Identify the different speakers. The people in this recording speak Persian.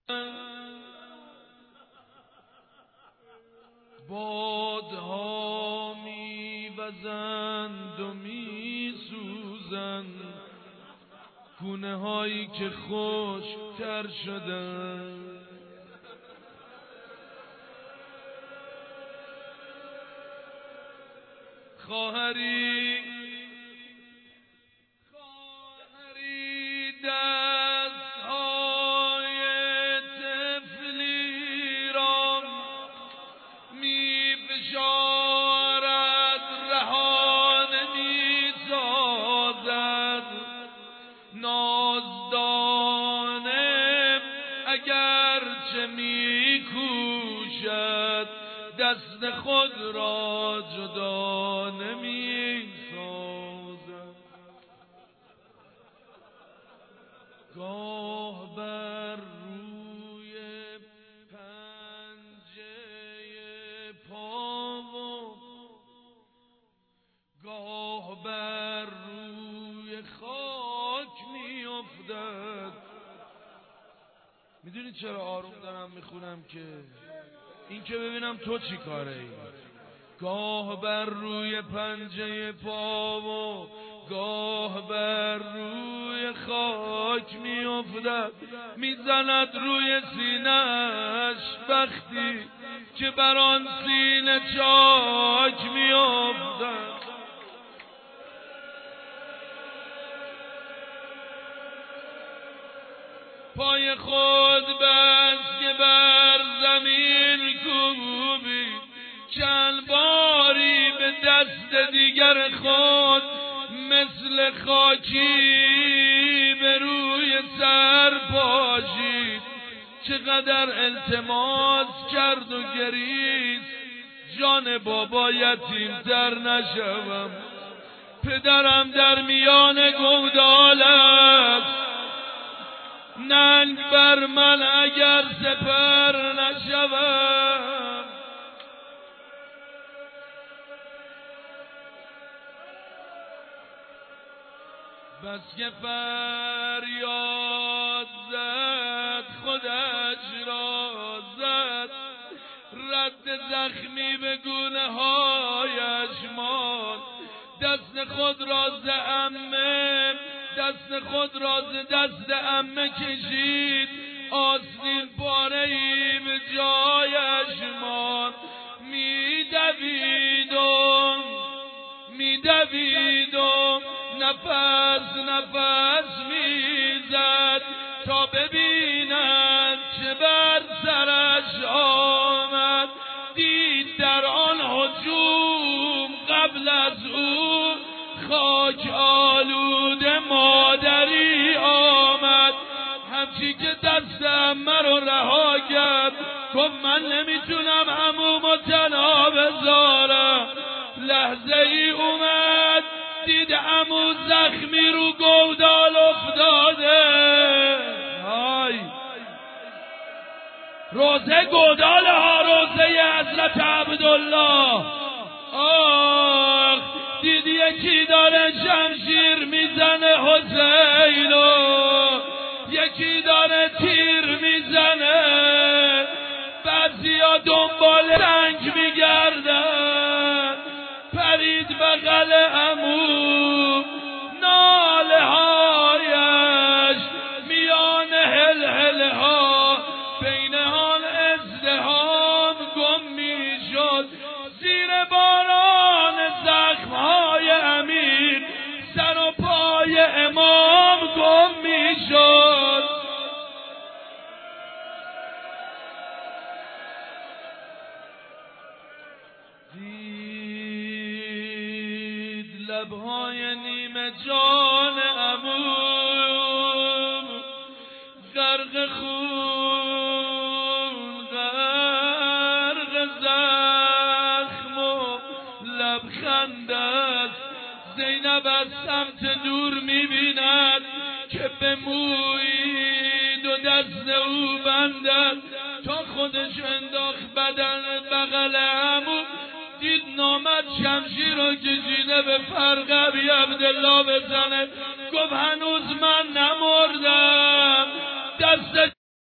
Speaker 1: بادها میوزند و میسوزند، گونه هایی که خشک‌تر شدن. خواهری دستهای طفلی را میفشارد، رها نمی‌سازد. نازدانه اگرچه میکوشد، دست خود را جدا نمی‌سازد. گاه بر روی پنجه پا و گاه بر روی خاک میافتد. میدونی چرا آروم دارم میخونم؟ که این که ببینم تو چی کاره ای. گاه بر روی پنجه پا و گاه بر روی خاک میافتد. میزند روی سینه‌اش وقتی که بر آن سینه چاک میافتد. پای خود بس که بر زمین کوبید، چند باری به دست دیگر خود مثل خاکی به روی سر پاشید. چقدر التماس کرد و گریست، جان بابا یتیم‌تر نشوم، پدرم در میان گودال است، ننگ بر من اگر سپر نشوم. بس که فریاد زد خودش را زد، رد زخمی به گونه هایش ماند. دست خود را ز عمه دست عمه کشید، آستین پاره‌ای به جایش ماند. میدوید و نفس میزد تا ببیند چه بر سرش آمد. دید در آن هجوم قبل از او خاک آلوده مادری آمد. همچی که دست عمه رو رها کرد، گفت من نمیتونم عمومو تنها بذارم. لحظه ای اومد دید عمو زخمی رو گودال افتاده. های روزه گودال ها، روزه حضرت عبدالله. آخ دید یکی داره شمشیر میزنه حسینو، یکی داره تیر میزنه. بعضیا دنبال رنگ میگردن. پرید بغل عمو، ناله هایش میان هلهله ها بین آن ازدحام گم میشد. زیر باران زخم های امیر سر و پای امام گم میشد. دید لبهای نیمه جان عمو غرق خون، غرق زخم و لبخند است. زینب از سمت دور میبیند که به مویی دو دست او بندد تا خودش انداخت بدن بغل عمو. دید نامد شمشیر رو کشیده به فرقبی عبدالله بزنه. گفت هنوز من نمردم. دست